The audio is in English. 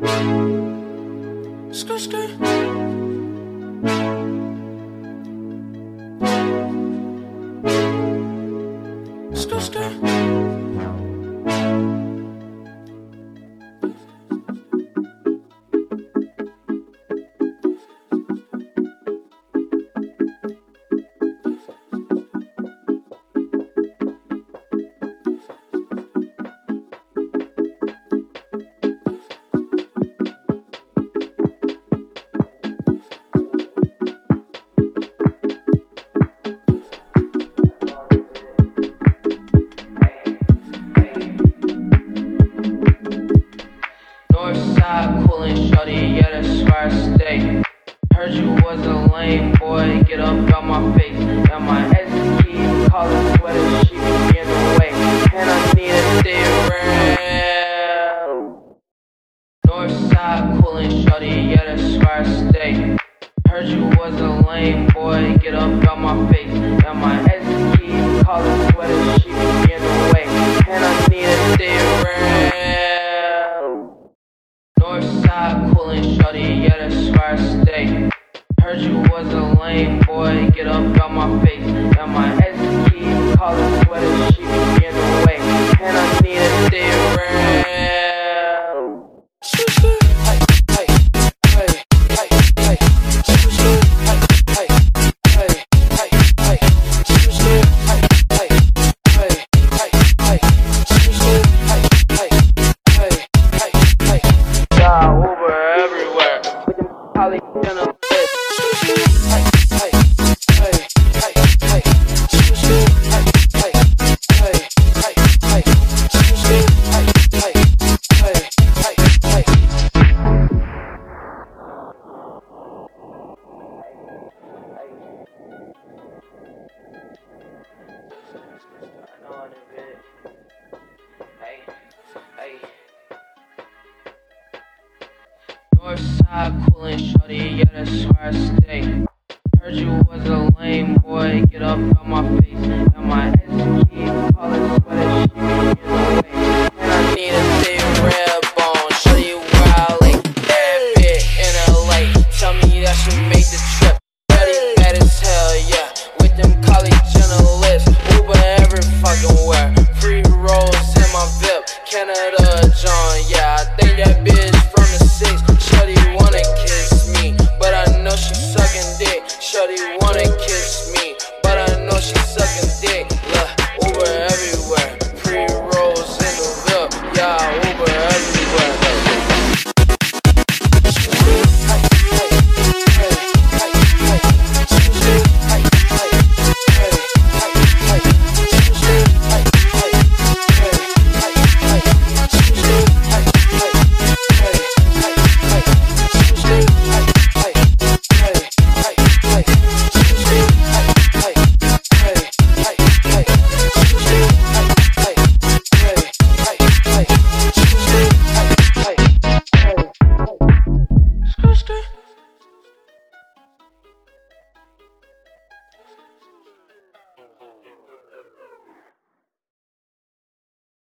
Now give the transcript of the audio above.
Skr, skr. Skr, skr. Northside coolin' shorty, yeah, that's where I stay. Heard you was a lame boy, get up out my face. Now my ex keep calling sweater, she be in the way, and I need to stay around. Northside coolin' shorty, yeah, that's where I stay. Heard you was a lame boy, get up out my face. Now my ex keep calling sweater, she be in the way, and I need to stay around. Northside coolin' shorty, yeah, that's where I stay. Heard you was a lame boy, get up out my face. Now my ex keep calling sweater, she be in the way, and I need to stay around. Hey, hey, hey, hey, hey. Hey, hey, hey, hey, hey. Hey, hey, hey, hey. Yeah, Uber everywhere. With them Holly in a bit. Hey, hey, hey, hey, hey. Hey, hey, hey, hey, hey. Hey, hey, hey, hey, hey. I know I done bit. Hey, hey. Northside coolin' shorty, yeah, that's where I stay. Heard you was a lame boy, get up out my face. Now my ex keep calling sweat.